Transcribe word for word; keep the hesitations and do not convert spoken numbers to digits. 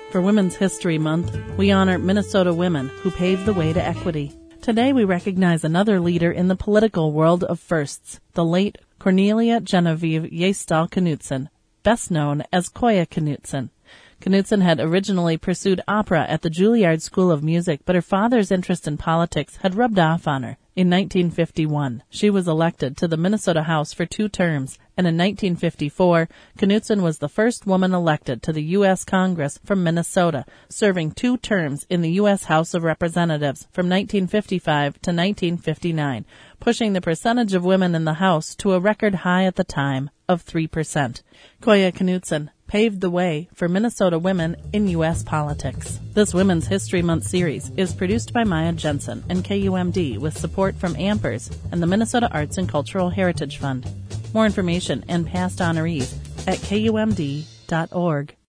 For Women's History Month, we honor Minnesota women who paved the way to equity. Today we recognize another leader in the political world of firsts, the late Cornelia Genevieve Yestall Knutson, best known as Koya Knutson. Knutson had originally pursued opera at the Juilliard School of Music, but her father's interest in politics had rubbed off on her. In nineteen fifty-one, she was elected to the Minnesota House for two terms, and in nineteen fifty-four, Knutson was the first woman elected to the U S Congress from Minnesota, serving two terms in the U S House of Representatives from nineteen fifty-five to nineteen fifty-nine, pushing the percentage of women in the House to a record high at the time of three percent. Koya Knutson paved the way for Minnesota women in U S politics. This Women's History Month series is produced by Maya Jensen and K U M D with support from Ampers and the Minnesota Arts and Cultural Heritage Fund. More information and past honorees at K U M D dot org.